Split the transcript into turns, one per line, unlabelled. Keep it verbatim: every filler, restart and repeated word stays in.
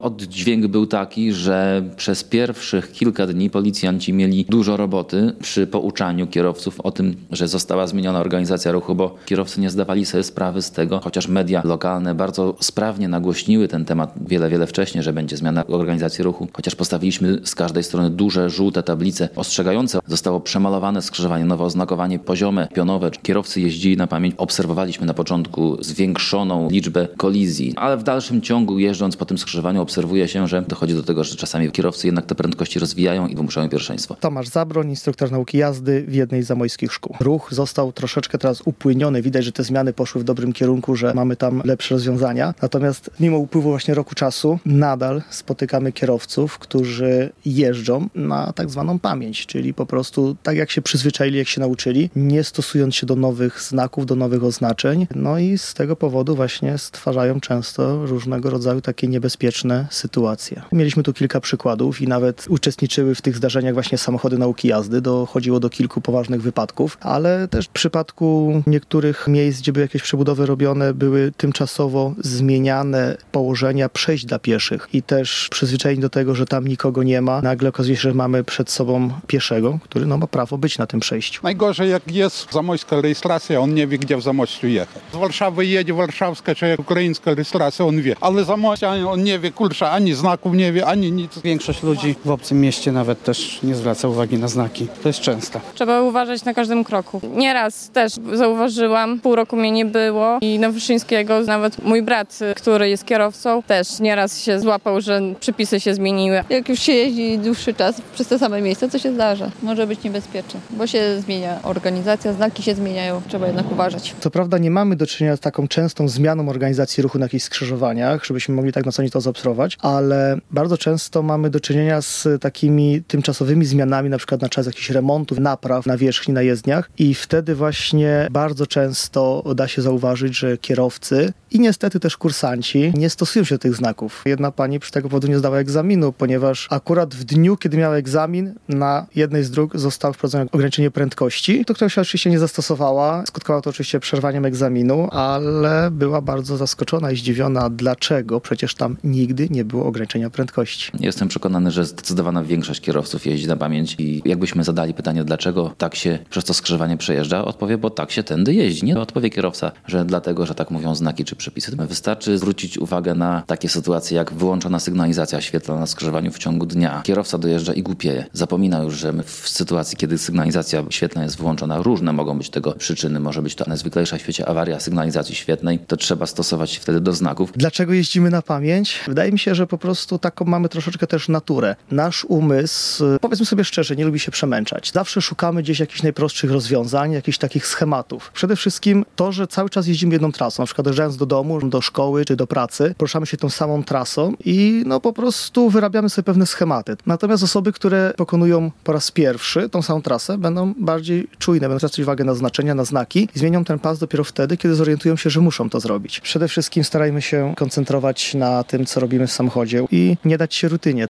Oddźwięk był taki, że przez pierwszych kilka dni policjanci mieli dużo roboty przy pouczaniu kierowców o tym, że została zmieniona organizacja ruchu, bo kierowcy nie zdawali sobie sprawy z tego, chociaż media lokalne bardzo sprawnie nagłośniły ten temat wiele, wiele wcześniej, że będzie zmiana organizacji ruchu, chociaż postawiliśmy z każdej strony duże, żółte tablice ostrzegające. Zostało przemalowane skrzyżowanie, nowe oznakowanie poziome, pionowe. Kierowcy jeździli na pamięć. Obserwowaliśmy na początku zwiększoną liczbę kolizji, ale w dalszym ciągu jeżdżąc po tym skrzyżowaniu obserwuje się, że dochodzi do tego, że czasami kierowcy jednak te prędkości rozwijają i wymuszają pierwszeństwo.
Tomasz Zabroń, instruktor nauki jazdy w jednej z zamojskich szkół. Ruch został troszeczkę teraz upłyniony. Widać, że te zmiany poszły w dobrym kierunku, że mamy tam lepsze rozwiązania. Natomiast mimo upływu właśnie roku czasu nadal spotykamy kierowców, którzy jeżdżą na tak zwaną pamięć, czyli po prostu tak jak się przyzwyczaili, jak się nauczyli, nie stosując się do nowych znaków, do nowych oznaczeń. No i z tego powodu właśnie stwarzają często różnego rodzaju takie niebezpieczne sytuacje. Mieliśmy tu kilka przykładów i nawet uczestniczyły w tych zdarzeniach właśnie samochody nauki jazdy. Dochodziło do kilku poważnych wypadków, ale też w przypadku niektórych miejsc, gdzie były jakieś przebudowy robione, były tymczasowo zmieniane położenia przejść dla pieszych i też przyzwyczajeni do tego, że tam nikogo nie ma. Nagle okazuje się, że mamy przed sobą pieszego, który no, ma prawo być na tym przejściu.
Najgorzej jak jest zamojska rejestracja, on nie wie, gdzie w Zamościu jechać. Z Warszawy jedzie warszawska czy ukraińska rejestracja, on wie, ale Zamościa on nie wie, kurczę, ani znaków nie wie, ani nic.
Większość ludzi w obcym mieście nawet też nie zwraca uwagi na znaki. To jest częste.
Trzeba uważać na każdym kroku. Nieraz też zauważyłam, pół roku mnie nie było i na Wyszyńskiego nawet mój brat, który jest kierowcą, też nieraz się złapał, że przepisy się zmieniły.
Jak już się jeździ dłuższy czas przez te same miejsca, co się zdarza? Może być niebezpieczne, bo się zmienia organizacja, znaki się zmieniają, trzeba jednak uważać.
Co prawda nie mamy do czynienia z taką częstą zmianą organizacji ruchu na jakichś skrzyżowaniach, żebyśmy mogli tak na co dzień to zaobserwować, ale bardzo często mamy do czynienia z takimi tymczasowymi zmianami, na przykład na czas jakichś remontów, napraw na wierzchni, na jezdniach i wtedy właśnie bardzo często da się zauważyć, że kierowcy i niestety też kursanci nie stosują się do tych znaków. Jedna pani przy tego powodu nie zdała egzaminu, ponieważ akurat w dniu, kiedy miała egzamin, na jednej z dróg zostało wprowadzone ograniczenie prędkości, do którego się oczywiście nie zastosowała. Skutkowało to oczywiście przerwaniem egzaminu, ale była bardzo zaskoczona i zdziwiona, dlaczego przecież tam nigdy nie było ograniczenia prędkości.
Jestem przekonany, że zdecydowana większość kierowców jeździ na pamięć i jakbyśmy zadali pytanie, dlaczego tak się przez to skrzyżowanie przejeżdża, odpowie, bo tak się tędy jeździ. Nie odpowie kierowca, że dlatego, że tak mówią znaki czy przepisy. Wystarczy zwrócić uwagę na takie sytuacje jak wyłączona sygnalizacja świetlna na skrzyżowaniu w ciągu dnia. Kierowca dojeżdża i głupieje. Zapomina już, że my w sytuacji, kiedy sygnalizacja świetlna jest wyłączona, różne mogą być tego przyczyny. Może być to najzwyklejsza w świecie awaria sygnalizacji świetlnej. To trzeba stosować się wtedy do znaków.
Dlaczego jeździmy na pamięć? Wydaje mi się, że po prostu taką mamy troszeczkę też naturę. Nasz umysł, powiedzmy sobie szczerze, nie lubi się przemęczać. Zawsze szukamy gdzieś jakichś najprostszych rozwiązań, jakichś takich schematów. Przede wszystkim to, że cały czas jeździmy jedną trasą, na przykład dojeżdżając do domu, do szkoły czy do pracy, poruszamy się tą samą trasą i no po prostu wyrabiamy sobie pewne schematy. Natomiast osoby, które pokonują po raz pierwszy tą samą trasę, będą bardziej czujne, będą zwracać uwagę na znaczenia, na znaki i zmienią ten pas dopiero wtedy, kiedy zorientują się, że muszą to zrobić. Przede wszystkim starajmy się koncentrować na tym, co robimy w samochodzie i nie dać się rutynie.